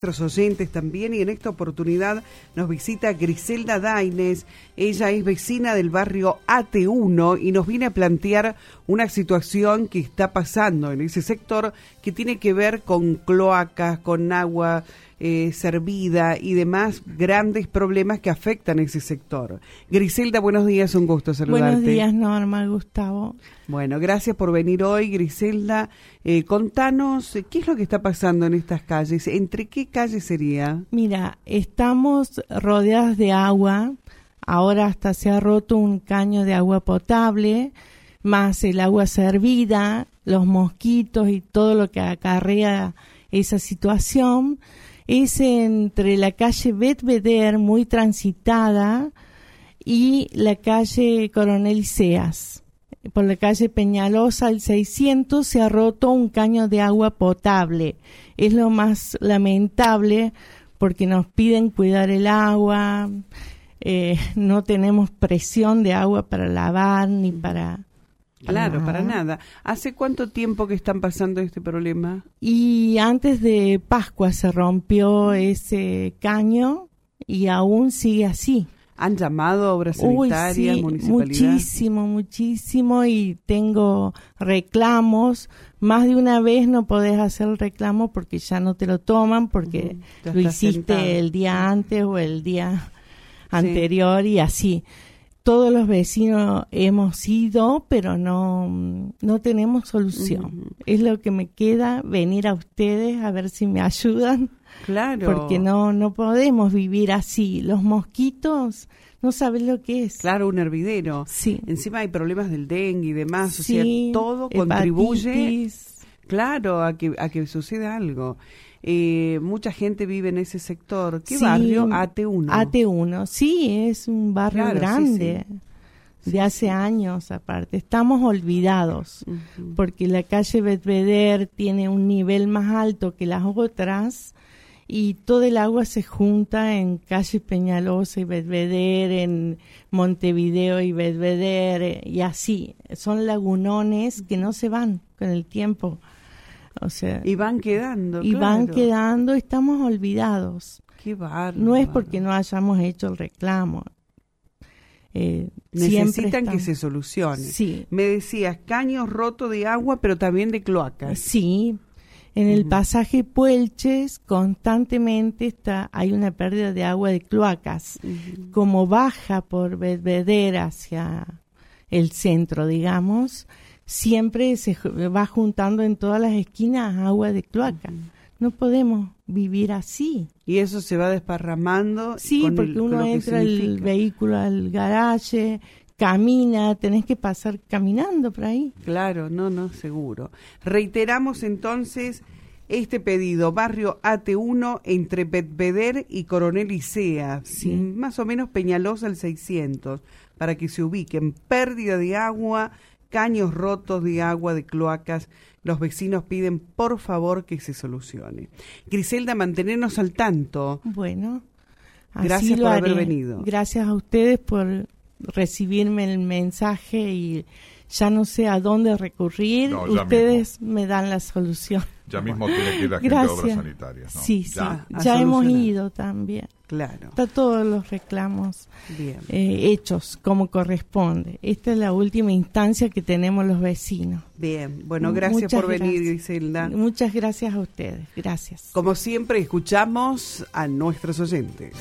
Nuestros oyentes también, y en esta oportunidad nos visita Griselda Daines. Ella es vecina del barrio AT1 y nos viene a plantear una situación que está pasando en ese sector que tiene que ver con cloacas, con agua servida y demás grandes problemas que afectan ese sector. Griselda, buenos días, un gusto saludarte. Buenos días, Norma, Gustavo. Bueno, gracias por venir hoy, Griselda. Contanos, ¿qué es lo que está pasando en estas calles? ¿Entre qué calles sería? Mira, estamos rodeadas de agua. Ahora hasta se ha roto un caño de agua potable, más el agua servida, los mosquitos y todo lo que acarrea esa situación. Es entre la calle Bedveder, muy transitada, y la calle Coronel Iseas. Por la calle Peñalosa, el 600, se ha roto un caño de agua potable. Es lo más lamentable porque nos piden cuidar el agua, no tenemos presión de agua para lavar ni para... Claro, para nada. ¿Hace cuánto tiempo que están pasando este problema? Y antes de Pascua se rompió ese caño y aún sigue así. ¿Han llamado a obras sanitarias, sí, municipalidad? Muchísimo, y tengo reclamos. Más de una vez no podés hacer el reclamo porque ya no te lo toman, porque lo hiciste sentado el día antes o el día anterior y así. Todos los vecinos hemos ido, pero no tenemos solución. Es lo que me queda, venir a ustedes a ver si me ayudan. Claro. Porque no podemos vivir así. Los mosquitos, no sabes lo que es. Claro, un hervidero. Sí. Encima hay problemas del dengue y demás. Sí, o sea, todo contribuye, hepatitis. Claro, a que suceda algo. Mucha gente vive en ese sector. ¿Qué barrio? AT1. AT1, sí, es un barrio grande. De hace años aparte. Estamos olvidados porque la calle Bedveder tiene un nivel más alto que las otras y todo el agua se junta en calle Peñalosa y Bedveder, en Montevideo y Bedveder y así. Son lagunones que no se van con el tiempo. O sea, y van quedando, estamos olvidados. Qué bárbaro. No es porque no hayamos hecho el reclamo. Necesitan que se solucione. Sí. Me decías, caños rotos de agua, pero también de cloacas. Sí. En el pasaje Puelches constantemente hay una pérdida de agua de cloacas. Como baja por Bedveder hacia el centro, digamos, siempre se va juntando en todas las esquinas agua de cloaca. No podemos vivir así. Y eso se va desparramando. Sí, porque uno entra el vehículo al garaje, camina, tenés que pasar caminando por ahí. Claro, no, seguro. Reiteramos entonces este pedido, barrio AT1 entre Bedveder y Coronel Iseas, más o menos Peñalosa al 600, para que se ubiquen. Pérdida de agua, caños rotos de agua, de cloacas. Los vecinos piden, por favor, que se solucione. Griselda, mantenernos al tanto. Bueno, gracias por haber venido. Gracias a ustedes por recibirme el mensaje y ya no sé a dónde recurrir. Ustedes me dan la solución. Ya mismo tiene que ir la gente de obras sanitarias, ¿no? Sí, ya hemos ido también. Claro. Está todos los reclamos hechos como corresponde. Esta es la última instancia que tenemos los vecinos. Bien, bueno, gracias por venir, Griselda. Muchas gracias a ustedes, gracias. Como siempre, escuchamos a nuestros oyentes.